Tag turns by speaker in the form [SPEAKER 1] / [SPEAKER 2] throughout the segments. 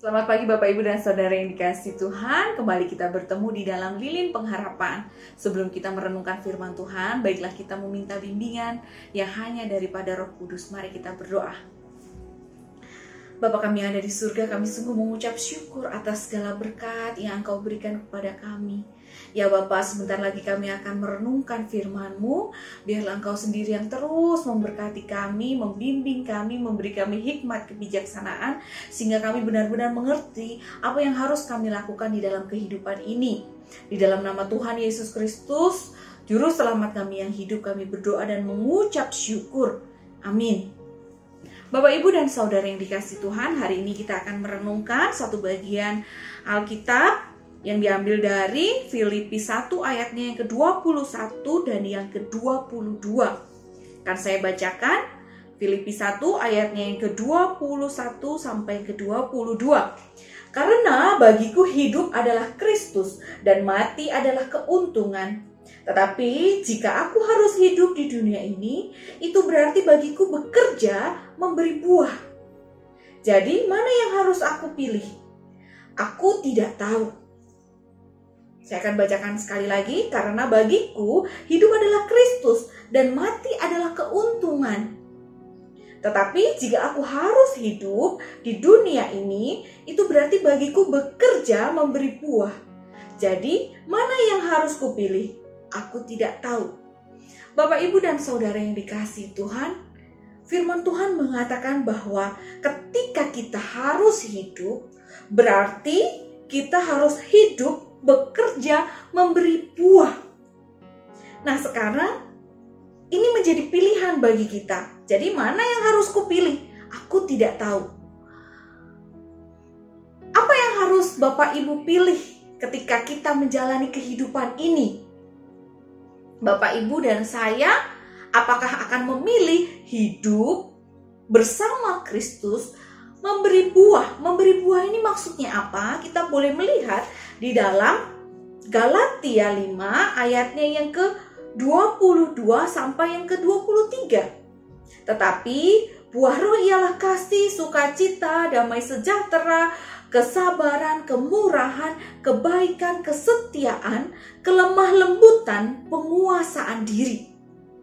[SPEAKER 1] Selamat pagi Bapak Ibu dan Saudara yang dikasihi Tuhan. Kembali kita bertemu di dalam Lilin Pengharapan. Sebelum kita merenungkan firman Tuhan, baiklah kita meminta bimbingan yang hanya daripada Roh Kudus. Mari kita berdoa. Bapa kami yang ada di surga, kami sungguh mengucap syukur atas segala berkat yang Engkau berikan kepada kami. Ya Bapa, sebentar lagi kami akan merenungkan firman-Mu. Biarlah Engkau sendiri yang terus memberkati kami, membimbing kami, memberi kami hikmat kebijaksanaan, sehingga kami benar-benar mengerti apa yang harus kami lakukan di dalam kehidupan ini. Di dalam nama Tuhan Yesus Kristus, Juru Selamat kami yang hidup, kami berdoa dan mengucap syukur. Amin. Bapak, Ibu, dan Saudara yang dikasihi Tuhan, hari ini kita akan merenungkan satu bagian Alkitab yang diambil dari Filipi 1 ayatnya yang ke-21 dan yang ke-22. Akan saya bacakan Filipi 1 ayatnya yang ke-21 sampai ke-22. Karena bagiku hidup adalah Kristus dan mati adalah keuntungan. Tetapi jika aku harus hidup di dunia ini, itu berarti bagiku bekerja memberi buah. Jadi mana yang harus aku pilih? Aku tidak tahu. Saya akan bacakan sekali lagi. Karena bagiku hidup adalah Kristus dan mati adalah keuntungan. Tetapi jika aku harus hidup di dunia ini, itu berarti bagiku bekerja memberi buah. Jadi mana yang harus kupilih? Aku tidak tahu. Bapak, Ibu, dan Saudara yang dikasihi Tuhan, firman Tuhan mengatakan bahwa ketika kita harus hidup, berarti kita harus hidup, bekerja, memberi buah. Nah, sekarang ini menjadi pilihan bagi kita. Jadi mana yang harus kupilih? Aku tidak tahu. Apa yang harus Bapak Ibu pilih ketika kita menjalani kehidupan ini? Bapak, Ibu, dan saya, apakah akan memilih hidup bersama Kristus, memberi buah? Memberi buah ini maksudnya apa? Kita boleh melihat di dalam Galatia 5 ayatnya yang ke-22 sampai yang ke-23. Tetapi buah roh ialah kasih, sukacita, damai sejahtera, kesabaran, kemurahan, kebaikan, kesetiaan, kelemah lembutan, penguasaan diri.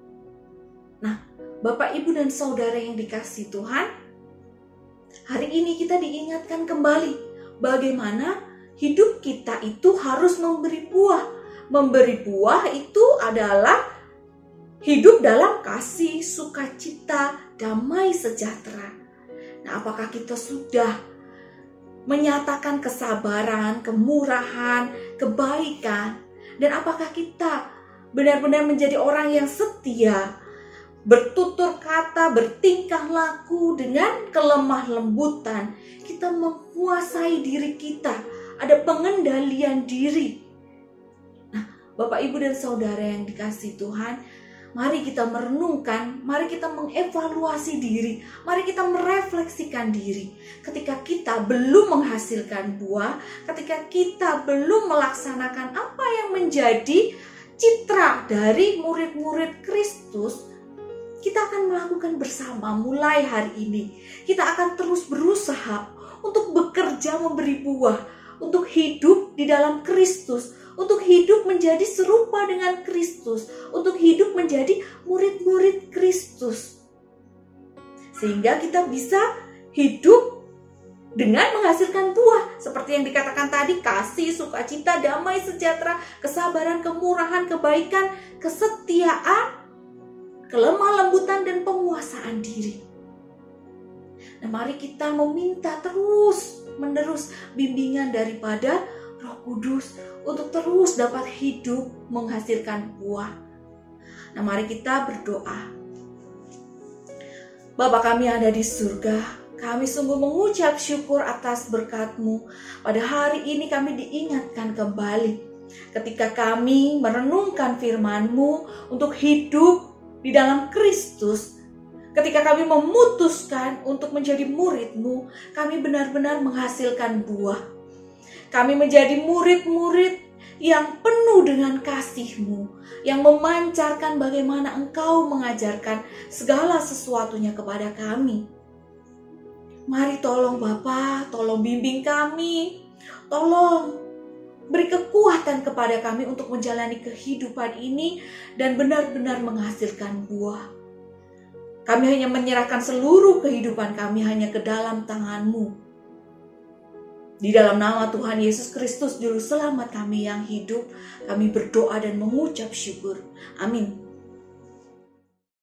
[SPEAKER 1] Nah, Bapak, Ibu, dan Saudara yang dikasihi Tuhan, hari ini kita diingatkan kembali bagaimana hidup kita itu harus memberi buah. Memberi buah itu adalah hidup dalam kasih, sukacita, damai sejahtera. Nah, apakah kita sudah menyatakan kesabaran, kemurahan, kebaikan, dan apakah kita benar-benar menjadi orang yang setia, bertutur kata, bertingkah laku dengan kelemah lembutan? Kita menguasai diri kita, ada pengendalian diri. Nah, Bapak, Ibu, dan Saudara yang dikasihi Tuhan, mari kita merenungkan, mari kita mengevaluasi diri, mari kita merefleksikan diri. Ketika kita belum menghasilkan buah, ketika kita belum melaksanakan apa yang menjadi citra dari murid-murid Kristus, kita akan melakukan bersama mulai hari ini. Kita akan terus berusaha untuk bekerja memberi buah, untuk hidup di dalam Kristus, untuk hidup menjadi serupa dengan Kristus, untuk hidup menjadi murid-murid Kristus. Sehingga kita bisa hidup dengan menghasilkan buah. Seperti yang dikatakan tadi, kasih, sukacita, damai sejahtera, kesabaran, kemurahan, kebaikan, kesetiaan, kelemah lembutan, dan penguasaan diri. Nah, mari kita meminta terus-menerus bimbingan daripada Roh Kudus untuk terus dapat hidup menghasilkan buah. Nah, mari kita berdoa. Bapa kami yang ada di surga, kami sungguh mengucap syukur atas berkat-Mu. Pada hari ini kami diingatkan kembali ketika kami merenungkan firman-Mu untuk hidup di dalam Kristus. Ketika kami memutuskan untuk menjadi murid-Mu, kami benar-benar menghasilkan buah. Kami menjadi murid-murid yang penuh dengan kasih-Mu, yang memancarkan bagaimana Engkau mengajarkan segala sesuatunya kepada kami. Mari tolong Bapa, tolong bimbing kami. Tolong beri kekuatan kepada kami untuk menjalani kehidupan ini dan benar-benar menghasilkan buah. Kami hanya menyerahkan seluruh kehidupan kami hanya ke dalam tangan-Mu. Di dalam nama Tuhan Yesus Kristus, Juru Selamat kami yang hidup, kami berdoa dan mengucap syukur. Amin.